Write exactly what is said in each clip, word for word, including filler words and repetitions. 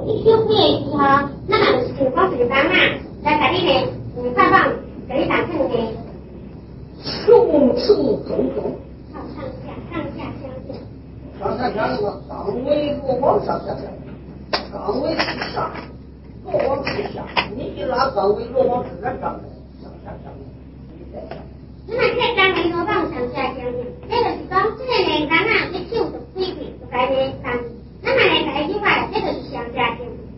你修复的时候，那么就是讲是讲啊，来给你呢，嗯，快放给你打正的。 处处种种。 好，上下上下相间。 上下相应嘛，上为落往上下相应，上为是上，落往是下。你一拉上为落往自然上来，上下相应，你再想。 那么这上为落往上下相应，这就是讲这个呢，咱啊，你手就规矩就该呢上。那么呢，在另外，这就是上下相应。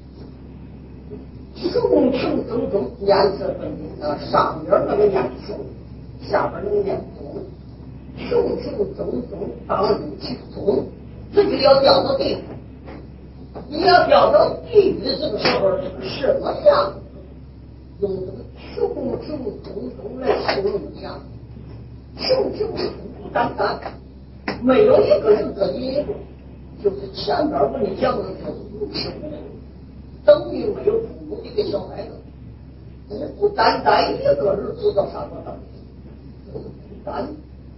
重重种种，颜色分明啊，上边那个念重，下边那个念重，重重种种当入其中，这就要掉到地狱。你要掉到地狱这个时候是个什么样子？用这个重重种种来形容一样，重重孤单单，没有一个人可以，就是前边我你讲的是无耻无畏，等于没有父母的一个小孩子，孤孤单单一个人走到山坡上，孤单，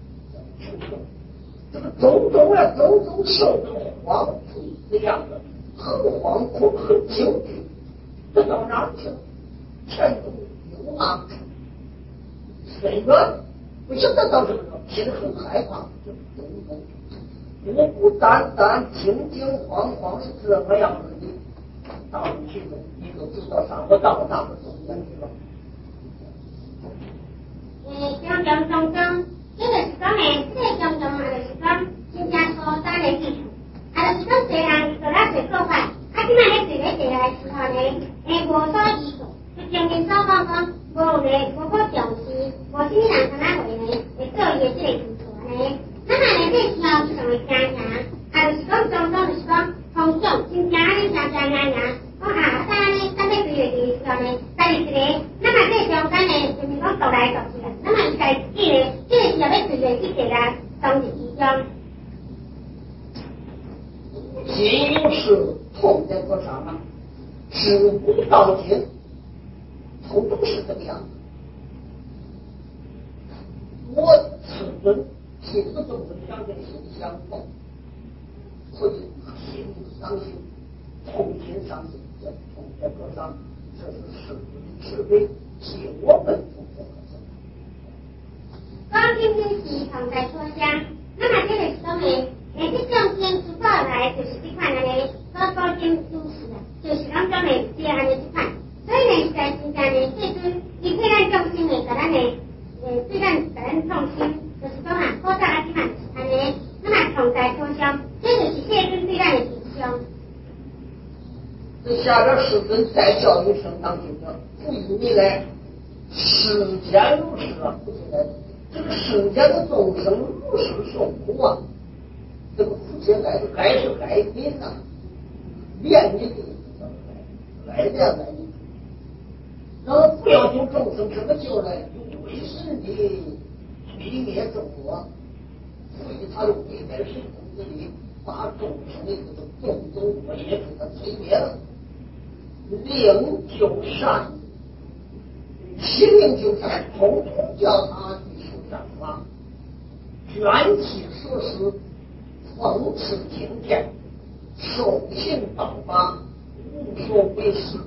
这个种种啊，种种受着惶恐的样子，很惶恐，很惊惧，这到哪儿去了？前途有难，虽然不晓得到什么时候，心里很害怕，就种种孤孤单单、惊惊惶惶是这么样子的。到了其中，你就知道上我到那个中间去了。 诶，种种种种，这个是讲呢，这个种种啊，就是讲新加坡三个地图，啊，就是讲虽然做了水破坏，啊，今摆咧水咧地来时候呢，诶，无所依顾，就前面所讲讲，无咧无可重视，无什么人敢若会呢，会做伊的这个地图呢。那么呢，这时候就成为惊吓，啊，就是讲种种，就是讲风险，真正咧惊惊惊惊。我啊，当然呢，当咧规个的时候呢，家己一个，那么这中间呢，就是讲独来独去啦。那么伊家己呢，这个时候要随个去地啦，当日之中。 今有事痛在头上啊，自古到今，通通是这个样子。我此人替这个众生相见心相痛，所以心伤心，痛心伤心，这痛在头上，这是世人慈悲，替我们痛在头上。 讲今天是痛在头上，那么这个是讲呢，诶，这种天主过来就是这款安尼，所保证都市啊，就是讲讲呢，这安尼这款，所以呢，在真正呢，这阵伊替咱众生呢，甲咱呢，诶，对咱甲咱创新，就是讲啊，好早啊，这款安尼，那么痛在头上，这就是这阵对咱的提倡。 这下边师尊再教育声当听着，不以你来，世间如是啊，不是来，这个世间的众生如是受苦啊，这个苦现在该是该临呐，连你的来连来你，然后不要求众生什么就来用为神的摧灭众恶，所以他用为在神功之力把众生的这个种种恶业给他摧灭了。令就善，其令就善，统统叫他去受善法，卷起所思，讽刺经典，受行道法，无所为事，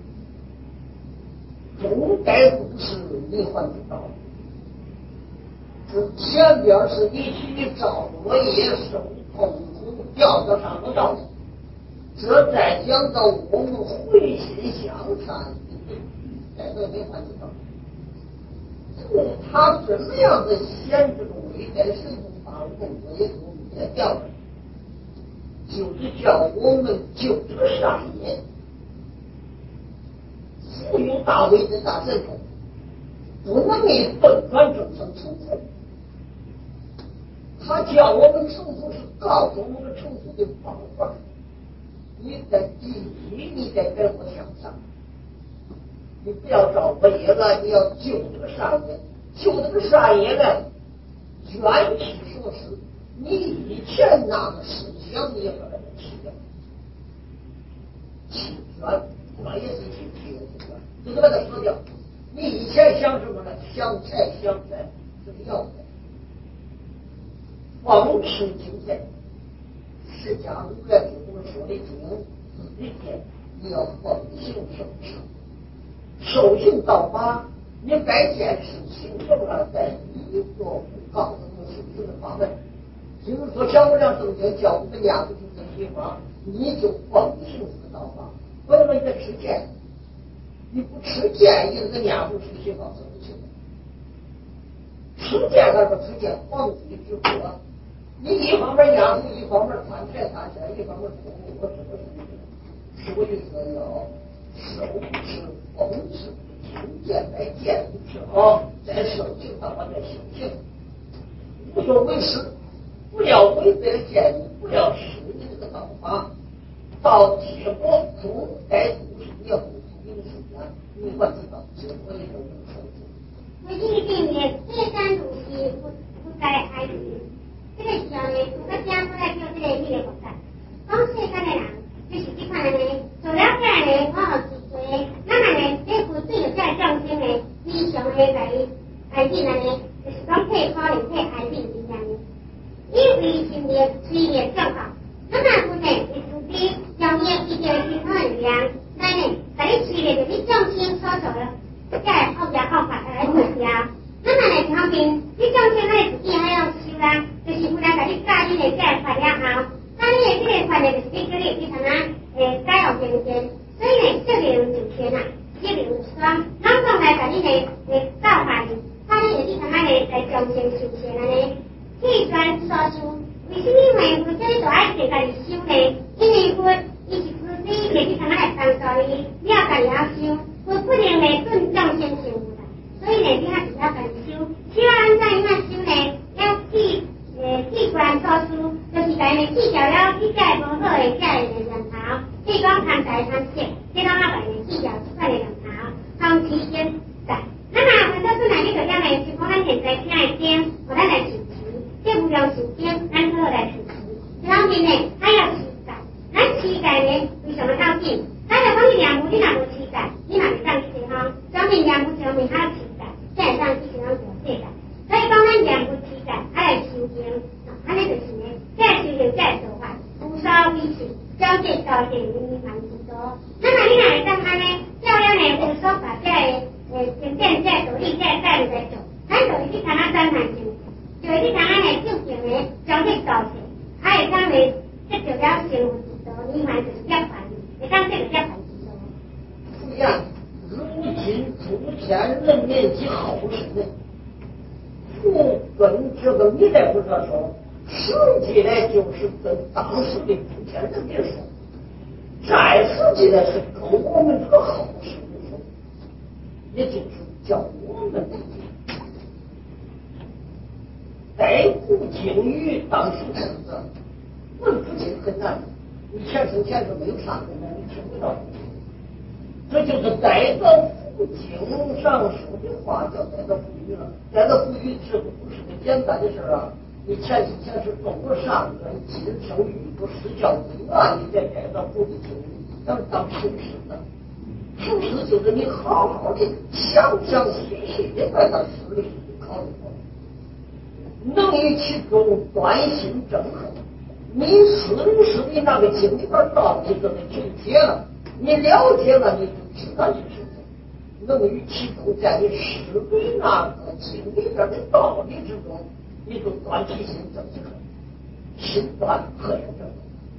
终该不是你还知道。这前边是你去造恶业受痛苦，掉到上头道。这再讲到我们回心向善，在这没看知道，这他怎么样的显这个伟大神通，把我们恶业给灭掉了，就是叫我们救这个善业，富有大伟的大神通，不能以笨转众生成佛。他叫我们成佛是告诉我们成佛的方法。你在第一，你得跟我向上，你不要造恶业了，你要救这个善业，救这个善业了，缘起所施，你以前那个思想你也把它弃掉，弃缘，我也是弃弃缘，就是把它说掉。你以前想什么呢？想财想财，这个要的，妄持金钱。释迦如来就这么说的经， 间，你要奉行圣事，受刑道法，你该坚持行政了，在一座不告诉我行政的方面。比如说小姑娘中间叫我们家不听这地方，你就奉行此道法，不能你吃剑，你不吃剑，人家家不是行道是不行的。吃剑还是吃剑，皇帝之国。你一方面压服，一方面穿财大钱，一方面服务，我这个是所以说要手持奉持听见来见之后，再受刑道法再行刑。无所为是，不要违背了建议，不要失你这个道法，到结果总该都是你要不同的时间，你管知道结果也有受刑。 我一定也这三东西不不该挨死。这个时候呢，我们家过来叫这个这个国家，讲世间的人就是这款呢，做了这呢，我有智慧，那么呢，这副对有这众生呢，非常的来来进来呢，就是讲配可能配爱病一样的，因为心里虽然正好，那么不呢，是自己用业一点心好力量，那呢，在你处理的你众生所做的，这恶业恶法来做掉。那么呢，方面，你众生呢自己还要修啦，就是有人甲你教你的这个法了后，那你的这个法呢，就是你叫你去参啊，诶，改恶变善，所以呢，这个就天啊，这个就双，拢讲来甲你的诶教法呢，他你就去参啊呢，来众生修善安尼，气转所修，为什么会有这个大爱自家己修呢？因为我伊是自己就去参啊来帮助你，你要家己要修，我不能来顿众生修。所以呢，你还是要cần修，修安怎样修呢？要记呃记观所书，就是在呢记掉了你这无好的这的念头，比如讲贪财贪色，这拢要来呢记掉这款的念头，通起心在。那么很多时呢，你就要呢，就讲咱现在听的经，我咱来持持，这无量寿经，咱好来持持。这方面呢，还要持戒，咱持戒呢为什么要紧？咱就讲你念佛，你若无持戒，你嘛袂当去地方，上面念佛上面还要持戒。这样上去是咱做世界，所以讲咱念佛持戒，啊来修行，安尼就是呢，这修行这做法，无所为是，将这道定涅槃之道。那么你若会当安尼，照了呢无所法这诶经典这道理这该唔在做，咱就会去参啊三坛经，就会去参啊呢就近呢将这道定，啊会当呢这就了成佛之道，涅槃就是涅槃，会当这个涅槃之道。 不一样。如今诸天人民及后世，不跟这个历代菩萨说，实际呢就是跟当时的诸天人民说，再实际呢是跟我们这个后世人说，也就是叫我们自己在古经语当时是的，问不尽很难，你前生前世没有啥困难，你听不到。这就是带到佛经上说的话，叫带到富裕了。带到富裕这个不是个简单的事啊！你前世前世种过善根，今生遇过施教因啊，你再带到佛的经历，咱们当修持的。修持就是你好好的详详细细的把它思虑考虑过，能于其中端心正合。你思虑思虑那个经里边道理，都给纠结了。你了解了，你就知道这事情，能于其中，在你思维那个经里边的道理之中，你就断其心正即可，心断何言正？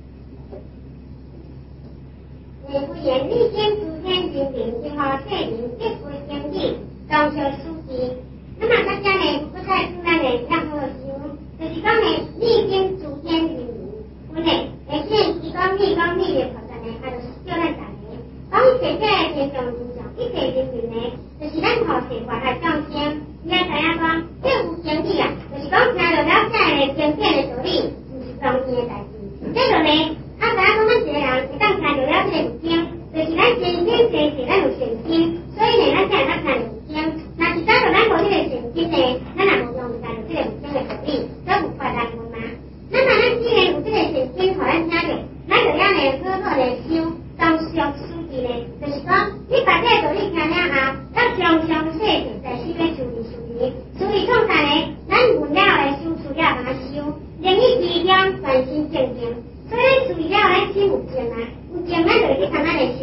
内部严厉监督天经领之后，这领一夫经历，当小书记。那么大家呢，不在出来呢，要好修，就是讲呢，历经诸天经领，我呢，而且提高立高立的菩萨呢，还就是叫咱大。讲实这个天上之上，一切人民呢，就是咱后世活来众生。你要知影讲，这有经理啊，就是讲听到了这个经典的道理，不是容易的代志。这个呢，啊，知影讲咱一个人会当听到了这个有经，就是咱先天先是咱有善心，所以呢，咱才会当听到有经。若是假如咱无这个善心呢，咱也无容易听到这个有经的道理，所以有法难分嘛。那么咱既然有这个善心，互咱听到，咱就要呢好好的修。当上书记呢，就是讲，你把这个道理听了后，要常常细细在心里处理处理，处理创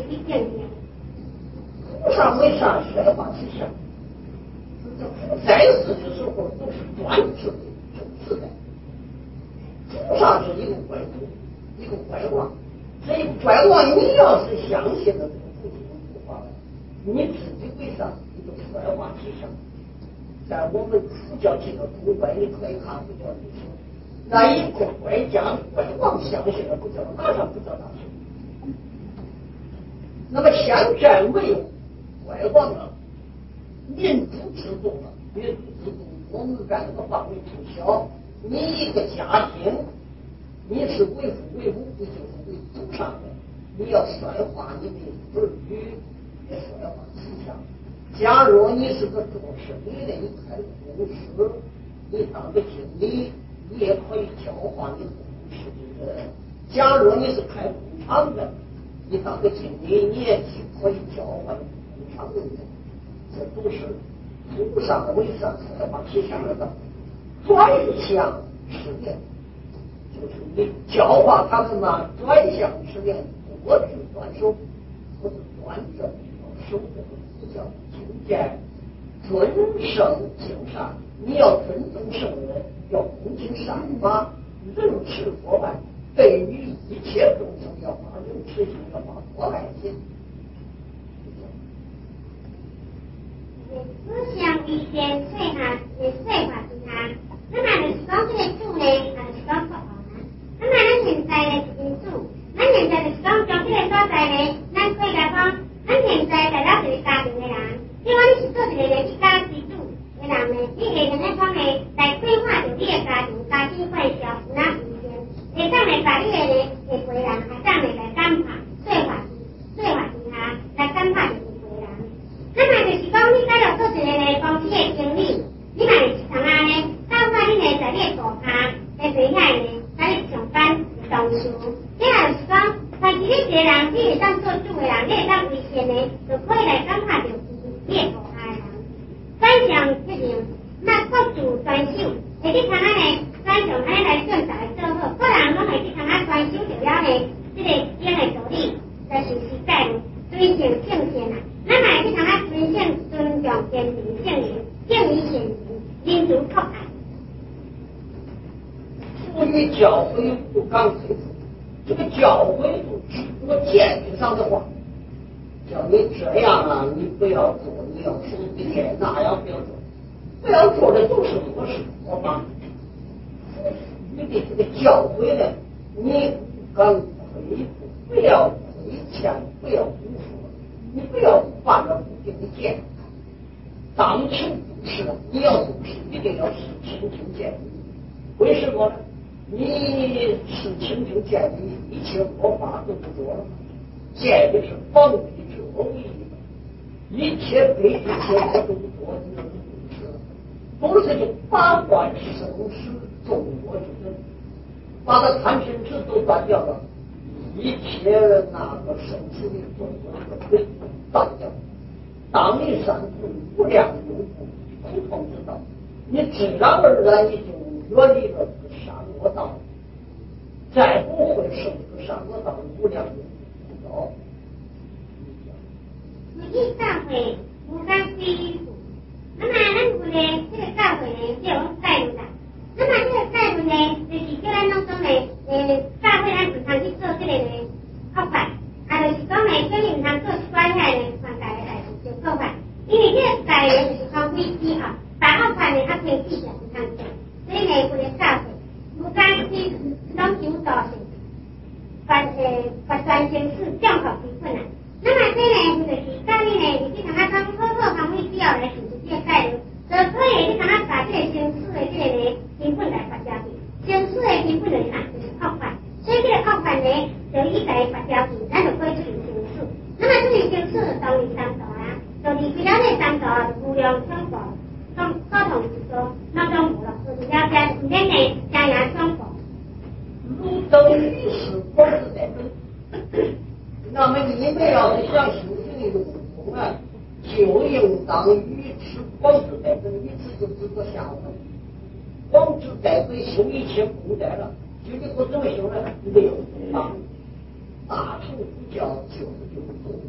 去见见。 菩萨为啥衰化气象？在世的时候都是专制的政治的。菩萨是一个怪物，一个怪王。这一个怪王，你要是相信了这个不听不话，你自己为啥你就衰化气象？在我们佛教这个古怪，你可以看佛教历史，那一个怪家怪王相信了不叫马上不叫大事。那么现在没有怪王了，民主制度了，民主制度我们在这个范围不小，你一个家庭，你是为父为母，不就是为祖上的？你要衰化你的儿女，也衰化气象。假如你是个做生意的，你开公司，你当个经理，你也可以教化你的公司的人。假如你是开工厂的，你当个经理，你也可以教化你工厂的人。这都是祖上为啥衰化气象的转向实验，就是你教化他们嘛，转向实验，多举短手，不是端正，要守这个佛教经典，尊圣敬善。你要尊重圣人，要恭敬善法，仁慈博爱，对于一切众生要发仁慈心，要发博爱心。 思想以前岁下是岁化之下，那么就是讲这个主呢，啊就是讲国王啊。那么咱现在呢是主，咱现在就是讲从这个所在呢，咱可以来讲，咱现在在咱这个家庭的人，如果你是做一个呢一家之主的人呢，你下面来讲呢，来规划着你的家庭家庭会销有哪时间，会当来把你的呢的贵人，还当来来感化岁化岁化之下来感化着。那么就是讲，你假如做一个呢公司的经理，你嘛是同啊呢，包括你呢在你的部下，在底下呢，在你上班同事，这也就是讲，凡是你一个人，你会当做主的人，你会当为先呢，就可以来感化着你的部下的人。转向责任，那各自专守，会去同啊呢，转向安尼来选择做好，个人拢会去同啊专守着了呢，这个经的道理，就是实在对正正线啊。那么去同啊尊敬、尊重、坚持圣人，敬于贤人，民族靠爱。 所以教诲不刚推出，这个教诲就只做建议上的话，叫你这样啊，你不要做，你要守底线，那样不要做，不要做的都是合适合法。你的这个教诲呢，你不敢亏负，不要亏欠，不要辜负。你不要犯了不定的见，当成不是，你要做事一定要是清净见理。为什么呢？你是清净见理，一切恶法都不做了。见理是防避之恶为义，一切对一切我都不做，你就是不是了。同时就把观生死众我之真，把它贪嗔痴都断掉了。一切那个生死的众生都断掉，当你三途无量有苦苦痛之道，你自然而然你就远离了这个善恶道，再不会受这个善恶道的无量有苦道。 每一大会无干非苦，那么咱们呢这个教会呢就有带入的，那么这个带入呢就是叫咱当中呢，呃，教会咱唔通去做这个呢。恶法，啊，就是讲呢，叫你唔通做一寡遐呢犯戒的代志，就恶法。因为这个戒呢，就是讲规矩吼，把恶法呢较规矩就唔通做。所以呢，为了教会，不干去拢求道性，发呃发专心事，降伏其困难。那么这呢，就是教你呢，你去同他讲好好方面必要来实施这个戒律，就可以去同他把这个生死的这个呢根本来发掉去。生死的根本就是啥？就是恶法。所以这个恶法呢，就以来发条件，咱就可以处理生死。那么处理生死就当然三道啦，就离开了这三道，无量双佛，双高同之说，那种无了，就是了解唔免呢加牙双佛。 如等于是佛是在等，那么你们要是想修行有功啊，就应当与持广智在等，一次就知道下文。广智在等修一切功德了。就你我怎么修呢？六度当， 大乘佛教九九宗。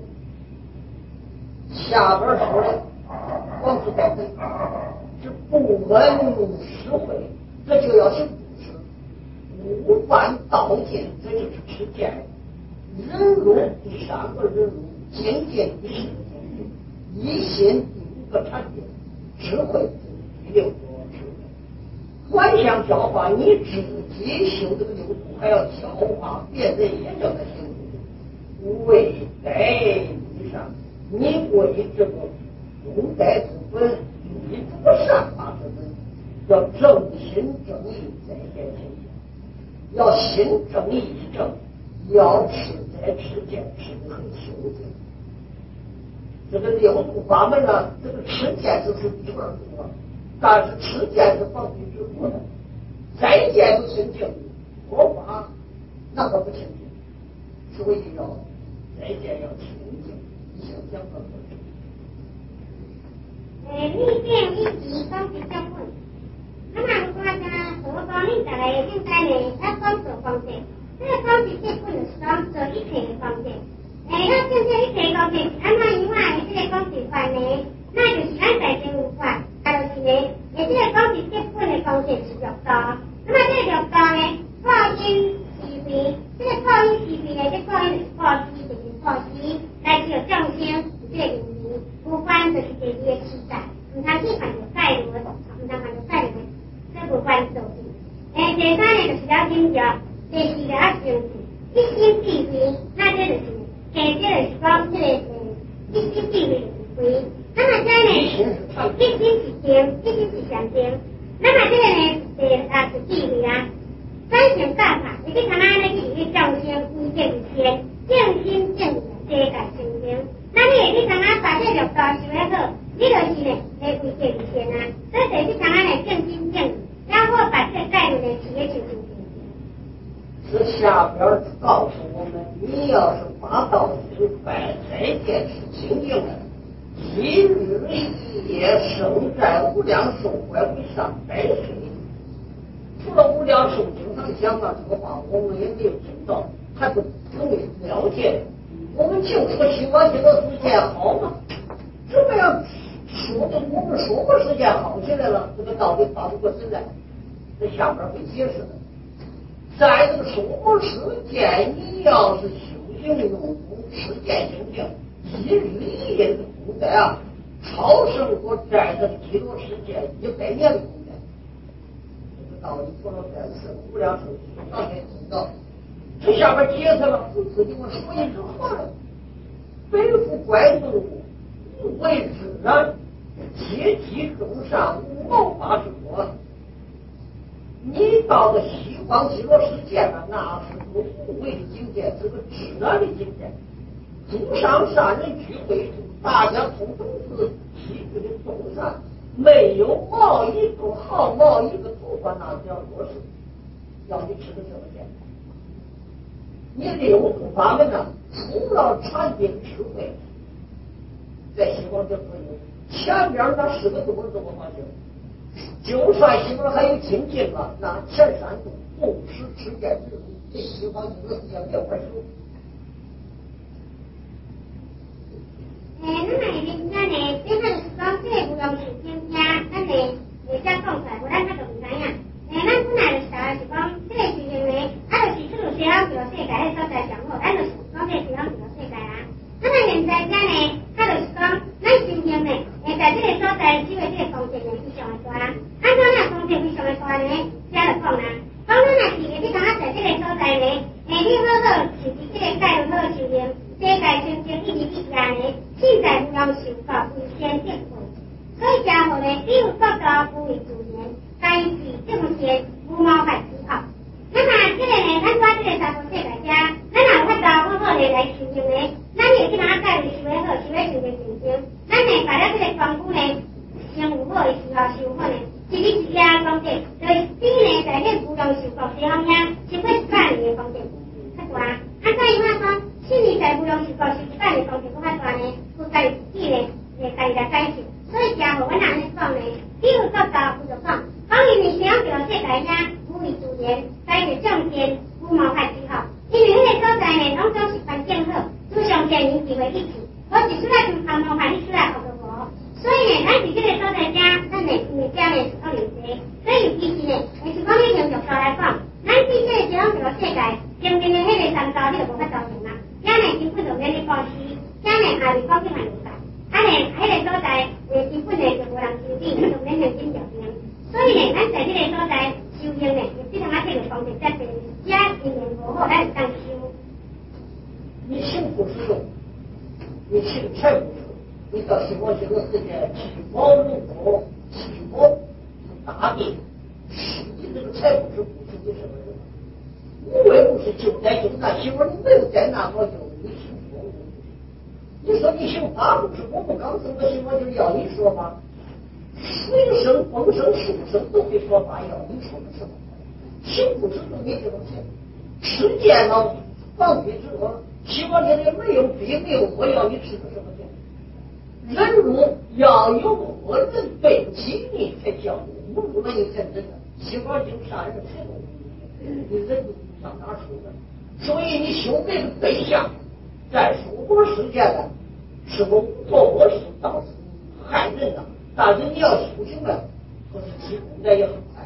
下边说的光是宝贝是不闻实惠，这就要行布施，无犯道见，这就是持戒。忍辱第三个忍辱，精进第四个精进，一心第五个禅定，智慧第六个智慧。观想教化你自己修这个六度，还要教化别人也叫他修。为该以上，你为这个功德之本，以这个善法之本，要正心正意在现行，要心正意正，要持在持戒，持的很清净。这个六度法门呢，这个持戒就是第二度了，但是持戒是放弃之后的，再戒不清净，佛法那可不清净，所以要再戒要清净。你想想看看。 诶，你见你自讲是正本，那么如果讲所讲你大概应该呢，他讲做方式，这个讲是正本是讲做一切的方式。诶，那正正一切方式是安怎以外的这个讲是法呢？那就是按在经有法，啊就是呢，诶，这个讲是正本的方式是六道。那么这个六道呢，破因是非，这个破因是非呢，这破因就是破施，就是破施来救众生，这个因缘。无关就是第二个期待，唔通去犯着戒律，唔通犯着戒律，这无关做事。诶，第三呢就是了忍着，第四个要生气，一心智慧，那这就是下这就是讲这个一心智慧是非。那么这呢，一心是定，一心是上定。那么这个呢，第啊是智慧啊，三成大法，你去看哪呢？去去众生依正先，正心正意，世界清净。那你会去参加把这六道修得好，你就是呢会为这一线啊。所以得去参加呢正心正意，然后把这概念呢企业进行这下边告诉我们，你要是发到明白这件事情境了，一日一夜生在无量寿怀为上百岁。除了无量寿经常讲啊这个话，我们也没有听到，还不容易了解。我们就说西方极乐世界好嘛，这么样说的，我们说过世界好起来了，这个道理发不过身来，这下边会解释的。在这个说过世界，你要是修行用功，持戒精进，一日一夜的功德啊，超胜过在这个极乐世界一百年的功德。这个道理说了三次，无量寿经常也听到。这下边解释了，不自己我说一句话了。非复怪动物，无为自然，阶级众善，无谋法之国。你到了西方极乐世界了，那是个无为的境界，是个自然的境界。诸上善人聚会处，大家通通是积聚的众善，没有冒一个毫毛一个头发，那叫做是要你吃的什么钱？你六度法门呢，除了禅定智慧，在西方就没有。前边那十个度是怎么发现？就算西方还有精进了，那前三度布施、持戒、忍辱，这西方极乐世界没有法修。 诶，咱来人家呢，这下就是讲这个无量寿经家，咱呢会才讲出来，无咱较就唔知影。诶，咱本来就是讲是讲这个事情呢，啊，就是这种西方极乐世界迄所在上好，咱就是讲这个西方极乐世界啊。那么现在家呢，它就是讲咱修行呢，诶，在这个所在修的这个方式呢，非常的大。按照那方式非常的大呢，家就讲啦，讲咱若是你讲啊，在这个所在呢，诶，你好好就是这个戒律好修行，世界清净一日一夜呢，现在无量寿告为先定位。所以家伙呢，只有各道不为主言，该是正见无冒犯之好。那么这个呢，咱讲这个三佛世界家，咱若有法度好好的来修行呢，咱也去哪戒律修得好，修得清净清净，咱呢把了这个光顾呢，先有好的时候修好呢，一日一夜方式，就是比呢在这无量寿告这方面，超过一百年的方式较大。按照伊话讲，去年在无量寿告修一百年方式更较大呢，有家己自己呢，诶家己来改进。所以家伙，我哪里讲呢？只有各道不着机会一起，我是出来从头毛还是出来学到无？所以呢，咱是这个所在者，咱的物件呢是可能多，所以其实呢，也是讲你从角度来讲，咱对这个这种这个世界，前面的迄个三招你就无法造成啦，咱呢根本就免你保持，咱呢下面保证还有大，啊呢，迄个所在诶根本呢就无人修理，就免现金条命，所以呢，咱在这个所在修行呢，只能啊这个方式才对，只要因缘无好，咱就当修。 你信不是用，你信财不是。你到西方极乐世界，七宝如果七宝是大地，实际这个财不是不是你什么人？无为不是就在就那，媳妇你没有在那，我就你信佛无你说你信法不是？我们刚生的西方就要你说法，水生、风生、树生都会说法，要你说的什么？信不是就你这种信，持戒了，放彼之恶，西方这里没有比没有我，要你持个什么戒？人辱要有恶人对不起你才叫侮辱了你才真的。西方经杀人谁都不你人上哪说的？所以你修这个对象，在娑婆世界的是我做恶事导致害人的，但是你要修行了，可是其功德也很快。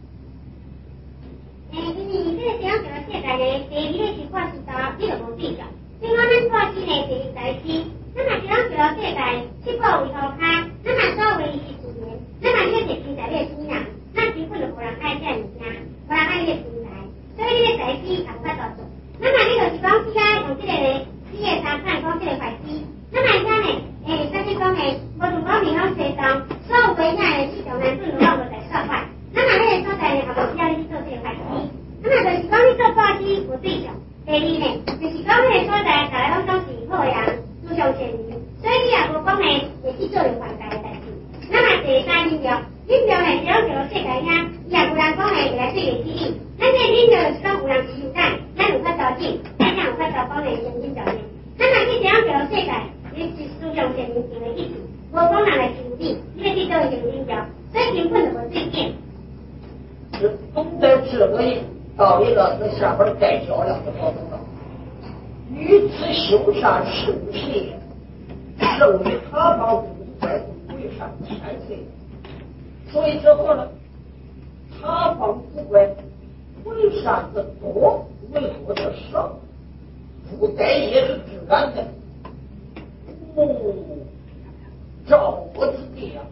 诶，因为这个这样这个世界呢，第一个是看是到你就无对象，另外咱看是呢第二代是。咱嘛这样这个世界，七宝为头卡，咱嘛所谓是自然，咱嘛这个是天才的天人，咱根本就无人爱这物件，无人爱这个天才，所以这个代志也无法度做。咱嘛这就是讲，只要用这个四个三看讲这个坏事，咱嘛讲呢，诶，啥物讲呢？无论讲面向西东，所有的遐个市场难准拢无在说坏，咱嘛这个所在呢，也无需要你做这个坏事，咱嘛就是讲你做坏事无对象。第二呢，就是讲这个所在，大家拢讲是好人。主上善意，所以你也无讲呢，会去做着犯戒的代志。那么第三忍着，忍着呢，只要这个世界遐，伊也无人讲呢会来对人起你。咱这忍着就是讲有人欺负咱，咱有法度忍，咱才有法度讲呢忍忍着呢。那么你只要这个世界，你是主上善意行的意思，无讲人来欺负你，你要去做忍忍着，所以根本就无对见。 是懂得这个道理了，那下边再较量就好懂了。于此修善是不是也？胜于他方古在为善千岁。所以之后呢，他方古怪为善的多，为恶的少，不在也是自然的，无照我之地啊。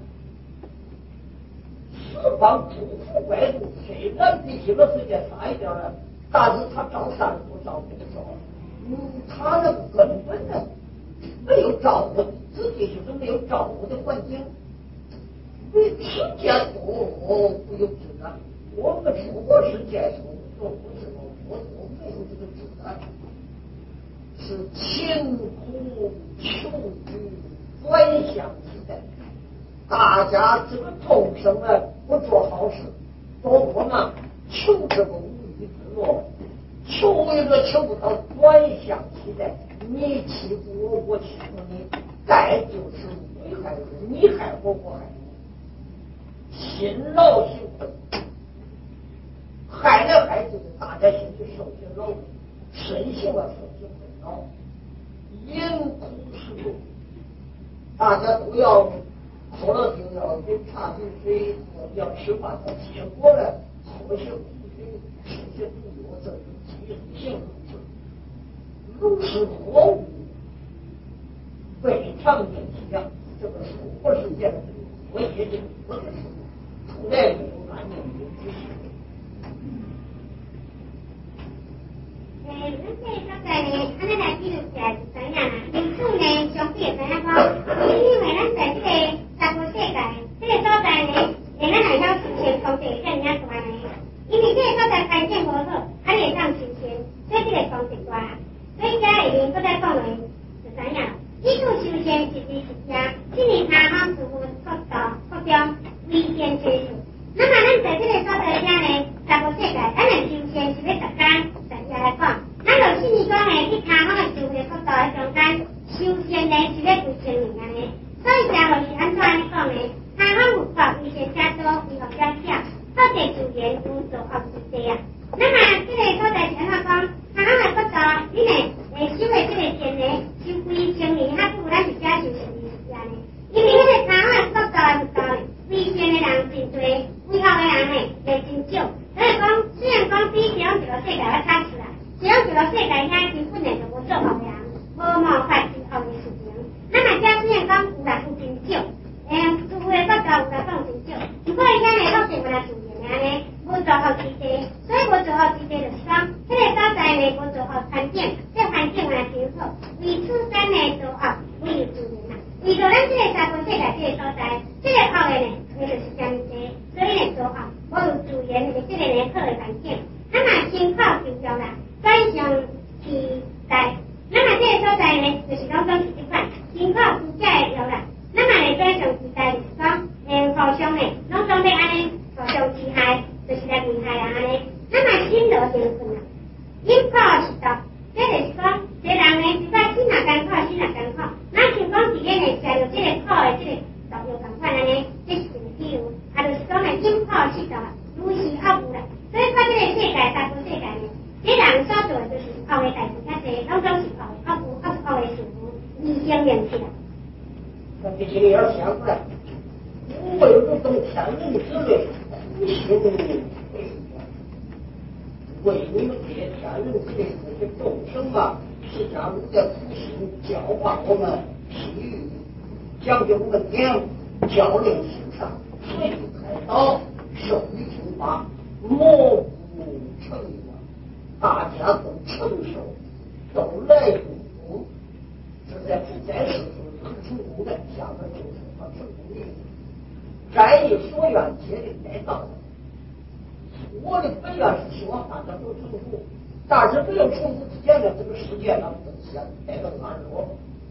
四方不复怪度，虽然比极乐世界差一点了，但是他照善不照不照。嗯，他那个根本的没有照顾，自己就是没有照顾的环境，为世界多不由自然。我们说我是接受，说不是我，我我没有这个自然，是勤苦求取专项之代。大家这个众生呢，不做好事，做不嘛，求这个无欲之乐。求为了求不到专项期待，你欺负我，我欺负你，再就是危害人，你害我，我害你，辛劳辛苦，害来害去的，大家心里受些劳累，身心啊受些困扰，因苦食苦，大家都要喝了酒要饮茶饮水，要吃饭要结果了，喝些苦水，吃些毒药，这性如是活物，非常的体谅。这个是我是见的，我也就我的是出来没有安宁的知识。 诶，咱这所在呢，安尼来记录起来是怎样啊？因此呢，上帝会怎样讲？因为咱在这个三个世界，这个所在呢，连咱来晓修行，从这更加大呢。因为这个所在环境无好，啊，你会当修行。所以这个方式大，所以家里面搁再讲落是怎样？基础修行是知识家，今年他方是佛国道国中危险结束。那么咱在这个所在家呢，十个世界，咱来修行是要十天，十夜来讲。咱就心里讲呢，你他方的修行国道的中间，修行呢是要几千年安尼。所以家伙是安怎安尼讲呢？他方佛法危险加多，为何加少？好在修行有做好实际啊。那么这个所在是安怎讲？他方的国道，你呢，诶，修的这个善呢，修归正相连起来。 那你心里要想过来，我有这种天人之类，苦行为什么？为你们这些天人之类这些众生嘛，释迦牟尼的苦行教化我们譬喻，讲给我们听，教令行善，所以开导，受于听法，莫不成啊！大家都承受，都来用功，这在在世是很成功的，下面就是他成功的。斋以所愿，皆令该到的。我的本愿是希望大家都成熟，但是没有成熟之前呢，这个世界上都先待到安乐。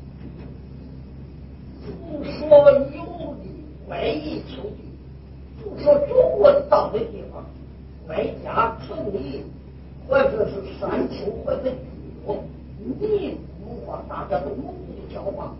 不说有理，歪义求地；不说中国到的地方，外加城里，或者是山丘，或者聚落，你文化大家都努力的教化。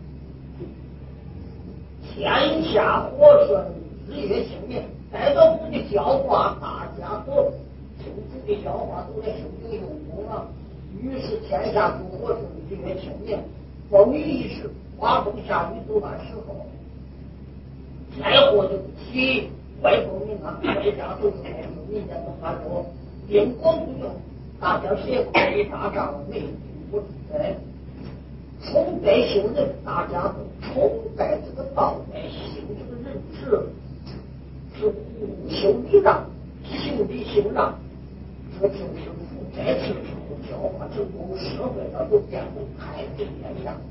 天下和顺，日月清明，待到我的教化，大家都听主的教化，都在修行用功了。于是天下不和顺，日月清明，风雨一时，刮风下雨都那时候，灾祸就不起，外国民啊，外家都是民间都安乐，因果不用，大家谁可以打仗，没不灾。崇拜修人，大家都崇拜这个道德，修这个人质，是互修礼让，行礼行让，这就是负债之后教化成功，社会上都变得太平天下。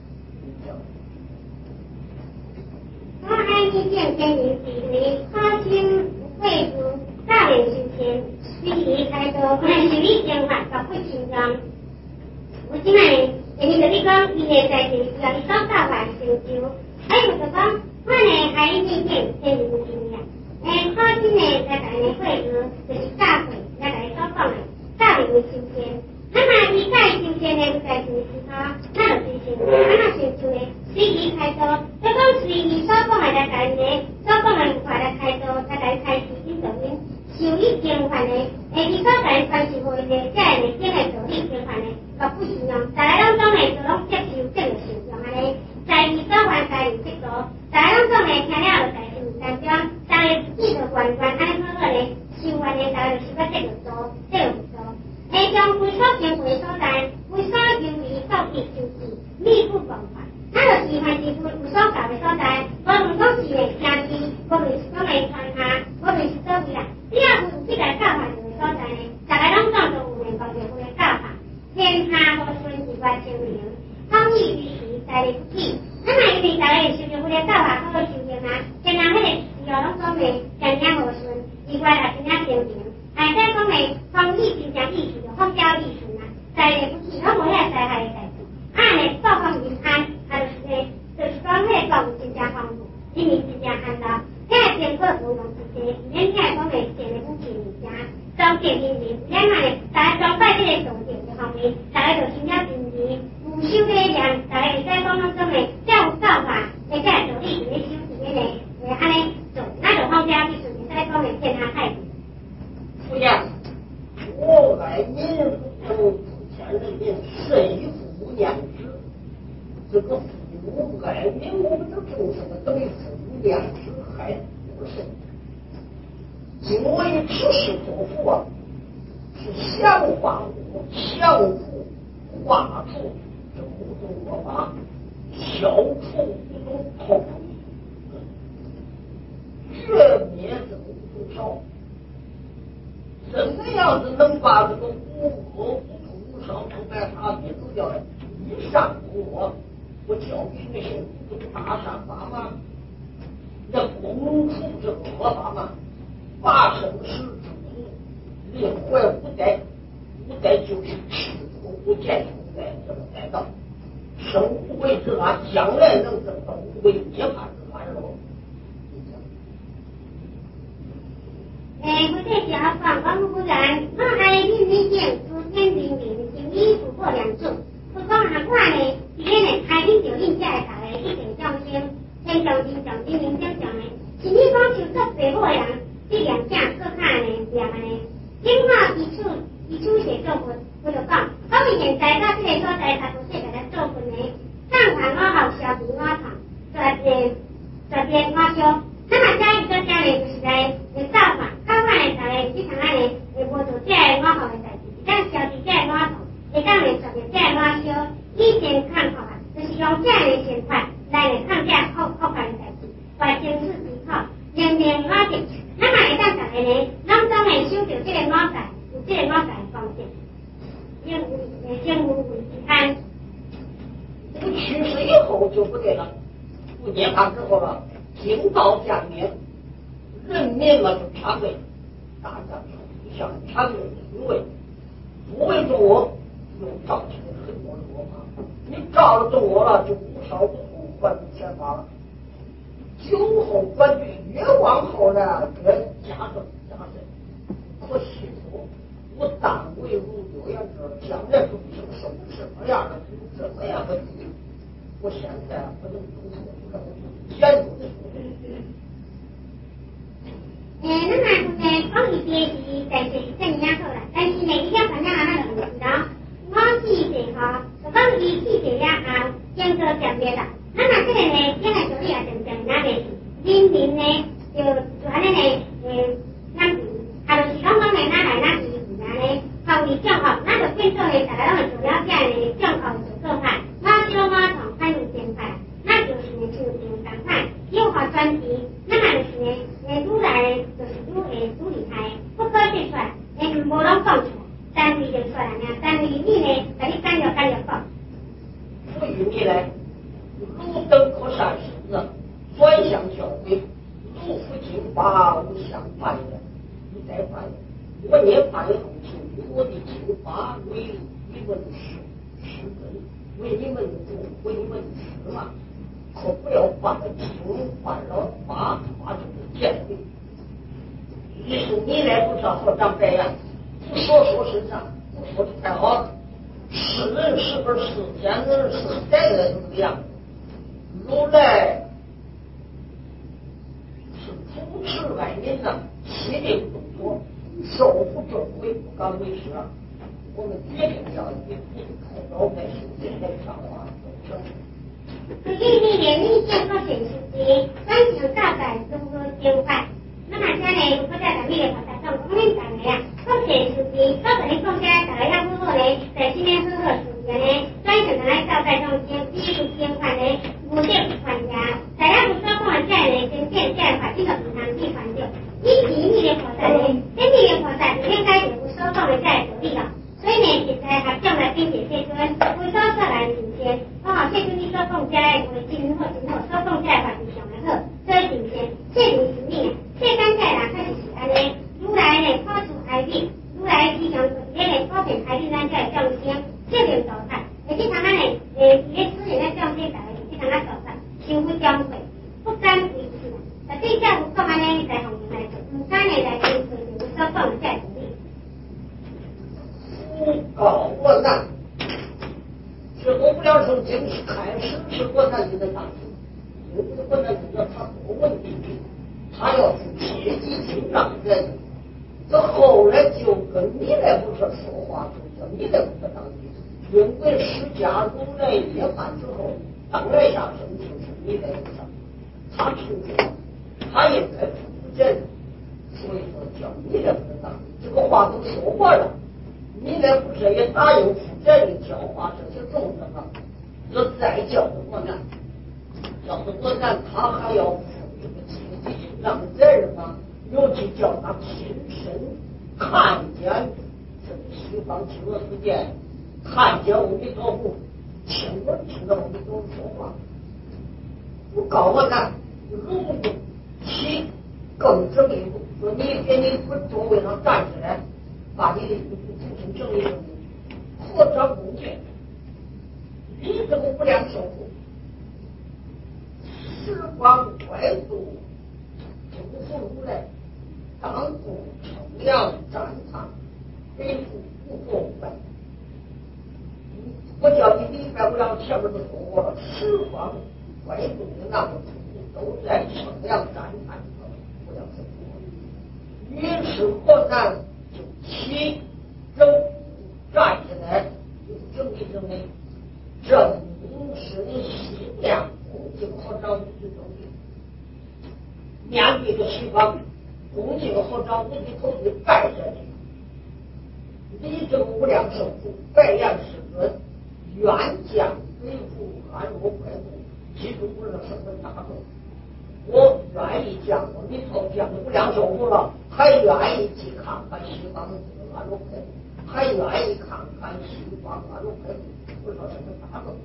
我爱意见跟你比为花心贵族大人之前，随意开多，我们随意讲话，搞不紧张。我今日。你就你讲，伊个在是要你所教化成就，还有就讲，我呢爱意见跟你经验。诶，花心呢在大年会时就是教会在大所讲的教育修仙。那么伊在修仙呢，就在修时候，那就随行，那么成就呢随意开多。就讲随意所讲的在大呢，所讲的话来开多，在大开始因就因修理经法呢，诶，伊所在关系会呢，即係呢，即係道理經法呢。個不信用，大家攏講呢，就攏接受，即係信用安尼。在意所還在意識多，大家攏講呢，聽了就在心當中，大家自己就完全安尼好好呢，修完呢，大家就想要這個做，這個做。誒，將會所見會所在，會所有理所必修持，密不忘法。那就是凡是會有所教的所在，無論講是呢城市，無論是講呢傳下，無論是做位啊，只要有這個教法的所在呢，大家攏講就有呢個有有教法。天下和順以外清明，方意於時在你不起。那麼因為大家修行，為了教化好好修行啊，現在迄個時候攏講呢，天下和順以外也真正清明。哎，再講呢，方意真正意思就風調雨順啊，在你不起，攏無遐災害的代志。啊呢，國防平安，啊就是呢，就是講迄個國務真正豐富，人民真正安樂。遐個政府無用之地，免遐講呢，建的不起物件，裝建人民，免嘛呢，大家裝拜這個道德。方面，大家就真正真義，有修的人，大家會在講當中呢，只有教法，會在道理裡面修持的呢，會安尼做，那就方便就是在講呢天下太平。 夫人，我爱民如天人民，甚于父母念之。这个父母爱民，我们这众生等于父母念之，还不是？因为只是作福啊。是降化我，降伏化除这五种恶法，消除五种痛苦，绝灭这五种条。怎么样子能把这个五恶五种无少能把它灭除掉呢？一善不恶，我教给那些五种大善法嘛，要攻除这个恶法嘛，拔生死之苦。人怀五代，五代就是吃苦不见五代，这么来到生无为之安，将来能得到无为涅槃之安乐。 诶，我这小讲讲不然，我爱你理解，诸天灵灵，心意不过两处。我讲下我呢，今天呢，开天就应该大家一定将心，天将心将心灵将将呢，是你讲就做白好人，这两件各看呢，两个呢。经话一处一处写作文，我就讲，我们现在到这个所在，他不是给他做文呢，上环我用这样的情况来来抗这恶恶法的代志，来正视思考，人命我定。那么会当大家呢，拢总会想到这个我在，有这个我在的方式，应应无为之安。 这个去世以后就不对了，不涅槃之后了，经道降临，人民嘛就忏悔，大家向忏悔因为不为中我，又造成了很多的恶法。你造了中我了，就无少不同关注宪法了。酒后关注越往后呢，越加重加深。可惜说，我但为如有言者，将来众生受什么样的苦，怎么样的地狱？我现在不能多说，不能简单的说。 诶，那么就是讲伊第是在是真正好啦，但是呢，伊了反正啊，就知道我记者吼，就讲伊记者了后，经过鉴别啦。那么这个呢，这个处理也正正那个是，人民呢就就安尼呢，诶，咱啊，就是讲讲呢，咱来咱是自然呢，靠为种学，咱就变做呢，大家拢会做了解呢，种学做做法，我小我从快乐变快，那就是呢，就平常态，有学专题，那么就是呢，诶，愈来呢，就是愈会愈厉害，不可说出来，诶，无拢讲出来，单位就出来呢，单位你呢，把你干了干了讲。 所以你呢？路灯可善事，转向教诲，如复经法无相犯人。你再犯人，我念犯后请我的经法为你们是是根，为你们主，为你们吃嘛。可不要犯了经，犯了法，法就是见鬼。你说你来不是好长白呀？不说说身上，不说的太好了。是人是不是天人是海人怎么样？如来是主持万民的，气定动作，受服众贵，不敢为师。我们决定要以不开老百姓现在上话都成。 所以你连你见过全世界，专程大改如何经快？那么现在呢，我在咱们的华山上，我们大家呀，讲全世界，到这里讲起来，大家要好好呢，在今天好好时间呢，专程的来招待中间，艺术经快呢。无定专家，大家不说讲的这样的经验，这样环境的平常地环境，以及你的菩萨呢，跟你的菩萨就应该有不说讲的这样努力了。所以呢，现在合将来并且谢尊，为多出来呈现，刚好谢尊你所讲这样为今后今后所讲这样法是上的好，所以呈现确定实命，世间这人确实是安尼，如来呢破除爱欲，如来吉祥这个破除爱欲咱这众生，决定道态，而且他们呢，诶，伊咧私人咧众生大。让他手上修不将会，不甘为此。那对教不讲安尼在行业来做，唔敢呢来跟随就所讲的在努力。 不搞我难，是我不了圣经是开始是我难人的大事，因为我难人要他多问题，他要去贴己经让人，这后来就跟你来不是说话，就叫你来不是当地，因为释迦如来涅槃之后。当然下生就是你来不上，他清楚，他应该负责任，所以说叫你来不当，这个话都说过了，你来不是也答应负责任教化这些众生了，这再教多难，教的多难，他还要负这个经济经常的责任吗？尤其叫他亲身看见这个西方极乐世界，看见阿弥陀佛。听我听到我们都说话，不搞我呢，如不其更正一步，说你给你不座位上站起来，把你的衣服进行正义正义，扩张恭敬，你这个无量寿佛，时光快速，祖父如来，当古乘凉战场，背负不过五百。我叫你明白，我让前面都说过了，十方外度的那个土地都在乘凉战场上，不要什么。于是河南就起正站起来，就正义正义，正身西面，恭敬合掌，无知正义。面对着西方，恭敬合掌，无低头地拜下去。礼正无量寿佛，拜言世尊。愿将随父繁荣快速，其中不是社会大众。我愿意将我们头将无量寿佛了，还愿意去看看西方的这个安乐派，还愿意看看西方安乐派，不说什么大众。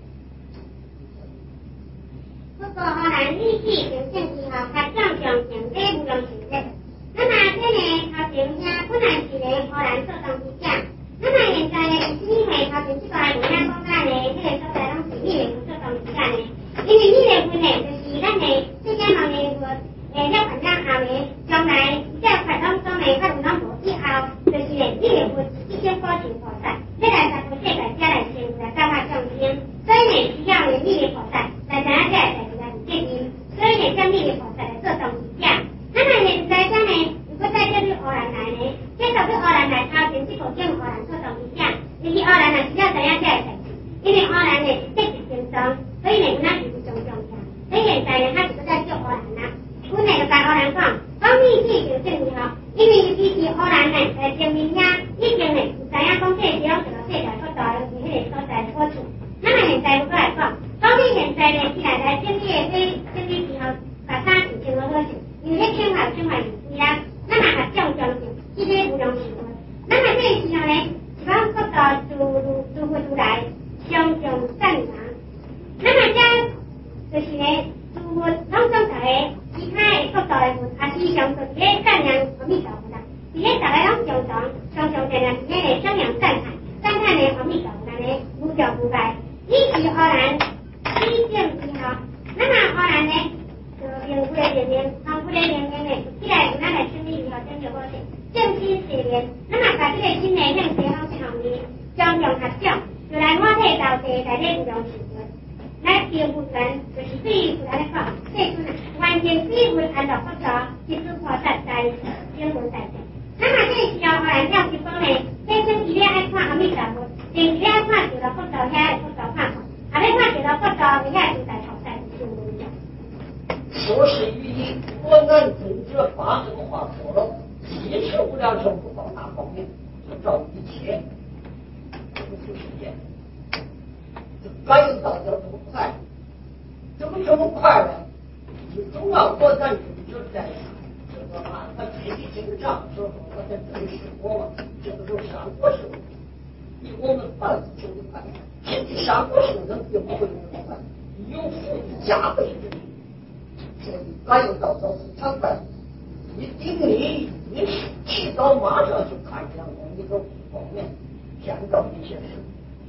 不过荷兰历史跟政治后较强强性嘅无量寿佛，那么这呢头前遐本来是咧荷兰做当局者，那么现在呢是因为头前即个人家讲咱咧迄个所在拢是秘鲁做当局者呢，因为秘鲁呢就是咱的世界贸易国。诶，了反正后咧，将来这快当中咧，较有拢无以后，就是咧，你会有一种保证菩萨，要来十个世界遮来生活来教化众生，所以咧需要咧你的菩萨来知影这个代志来有责任，所以咧将你的菩萨来做当事者。那么现在讲咧，如果再叫你荷兰来咧，接受去荷兰来头前即个叫荷兰做当事者，尤其荷兰也需要知影这个代志，因为荷兰咧是政治轻松，所以咧有咱是不重重视，所以现在咧他是不再叫荷兰啦。阮嚟就甲荷兰讲，讲你是就正好，因为尤其是荷兰呢，诶，证明遐已经呢有知影讲这是用一个世界国家是迄个所在好处。那么现在我过来讲，讲你现在呢，既然来整理的这整理之后，把衫穿穿好好穿，因为迄穿法穿法是贵啦，那么合种种性，这个无量寿佛。那么这个时候呢，是讲国家自如自古如来上上善良，那么这就是呢，自古拢总在个。其他的国家的佛，也是上述伫咧赞扬阿弥陀佛啦。伫咧大家拢常常常常定定伫咧宣扬赞叹，赞叹咧阿弥陀佛咧无上无败。以是荷兰起政之后，那么荷兰咧就用古的人民，用古的人民咧，起来用咱来整理以后整理好势，正心誓言，那么把这个新的向西方这行业将用合作，就来满体道地来咧无量寿佛。来第二部分就是对于古来的讲，这阵啊，完全对于安乐国家，即是菩萨在经文在世。那么这个时候，荷兰教是讲呢，这阵伊咧爱看阿弥陀佛，就是咧爱看就落国家遐国家看看，啊咧看就落国家遐就在菩萨经文的。 说是于一，我南尊者把这个话说了，其实无量寿佛广大光明，就照一切，不出世间。感应到就这么快，怎么这么快呢？是中央国咱就在这个啊，他具体进账的时候，他在真实过嘛，这个时候上国时候，比我们半次就快，实际上国时候人并不会那么快，有福利加倍之力，所以感应到就非常快，一定力一时去到马上就看见我们一个方面，见到一些事。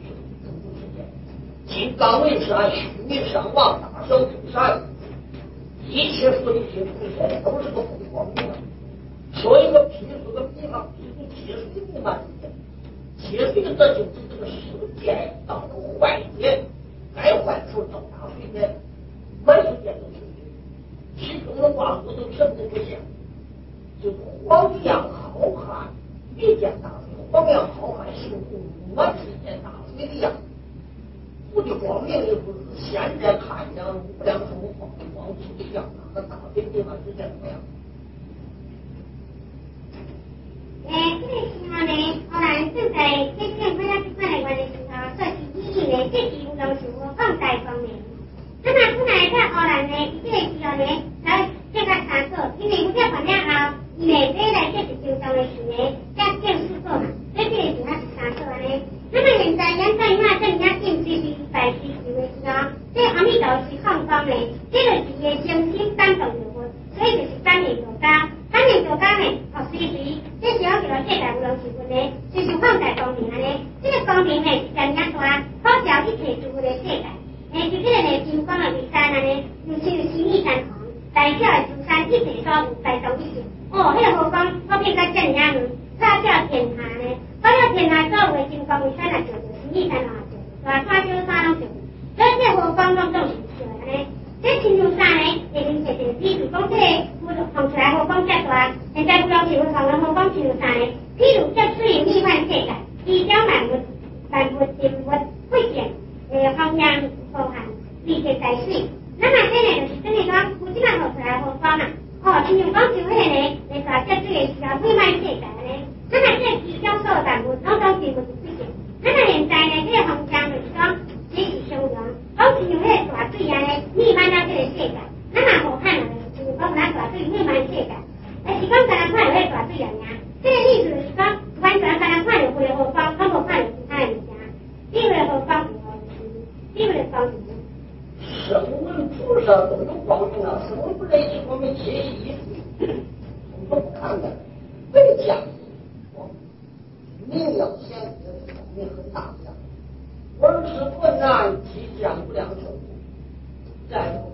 金刚为山，须弥山王，大手推山，一切福利品出现都是个福利光明的。说一个批数个比方，批数积水弥漫之间，积水这就是这个世界到了坏点，该坏的时候到大水点，满世界都是水，其中的万物都全部不见，就是黄洋浩瀚，一见大水，黄洋浩瀚形同满世界大水一样。我的光明也不是现在看见无量寿佛光出的样，那大水地方是怎么样？ 诶，这个时候呢，荷兰正在真正快要去看台湾的时候，说是意义呢，这是无量寿佛放大光明。那么本来在荷兰呢，这个时候呢，来这个查考，因为有这反正后，伊呢这来这是正常的事呢，加正事做嘛，所以这个时候是查考呢。那么现在咱在那这里家进继续摆事情的时候，这阿弥陀是放光的，这个是伊的诚心感动着我，所以就是感应道家，感应道家呢，哦，随随，这时候叫做世界无量寿佛呢，就是放大光明安尼，这个光明呢是怎样大，普照一切诸的世界，诶，就这个呢金光的地山安尼，有像十二山行，大小的诸山一切所有在同一线，哦，迄个佛光普遍甲正样，大小天下呢。所有天下所有的金光为山来照着，十二山来照着，大山小山拢照着，所以这佛光拢总是照安尼。这亲像啥呢？下面写着，比如讲这个放出来佛光遮大，现在无量寿佛放的佛光像啥呢？譬如这水弥漫世界，依照万物、万物静物会见，诶，弘扬无限，一切在水。那么这呢就是等于讲，有即摆放出来佛光嘛，哦，亲像讲像迄个呢，那个这水的时候弥漫世界安尼。那么这其中所有万物，拢总是物质不现。那么现在呢，这个方向就是讲，只是相容，讲是用迄个闻主上都有光明了，声闻不类是我们皆系一处，我们不看的，为讲名要显得你很大量，而是困难即讲不了这，在